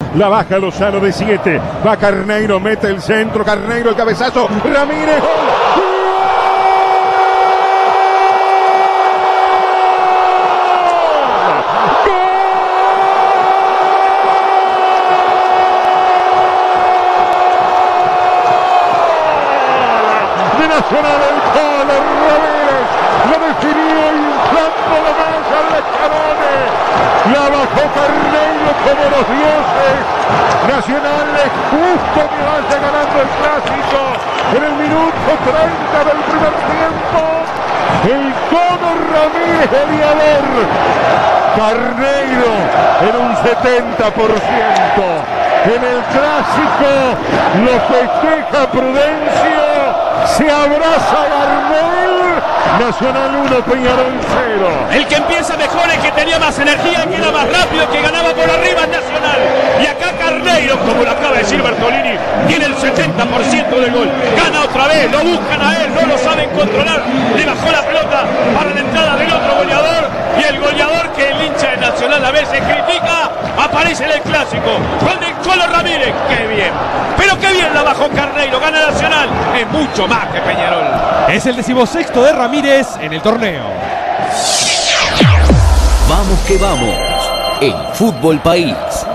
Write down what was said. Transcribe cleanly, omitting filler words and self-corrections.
La baja Lozano de 7. Va Carneiro, mete el centro. Carneiro, el cabezazo. Ramírez. ¡Gol! Nacional el Colo Ramírez lo definió inflando la masa al Escarone, la bajó Carneiro como los dioses. Nacional es justo que vaya ganando el clásico en el minuto 30 del primer tiempo. El Colo Ramírez goleador, Carneiro en un 70%. En el clásico lo festeja Prudencio. Se abraza Garnel. Nacional 1, Peñarol 0. El que empieza mejor, el que tenía más energía, el que era más rápido, el que ganaba por arriba es Nacional. Y acá Carneiro, como lo acaba de decir Bertolini, tiene el 70% del gol. Gana otra vez, lo buscan a él, no lo saben controlar. Le bajó la pelota para la entrada del otro goleador. Y el goleador que el hincha de Nacional a veces critica, aparece en el clásico. Gol del Colo Ramírez. ¡Qué bien! Pero qué bien la bajó Carneiro. Gana Nacional. Es mucho más que Peñarol. Es el 16º de Ramírez en el torneo. Vamos que vamos. El Fútbol País.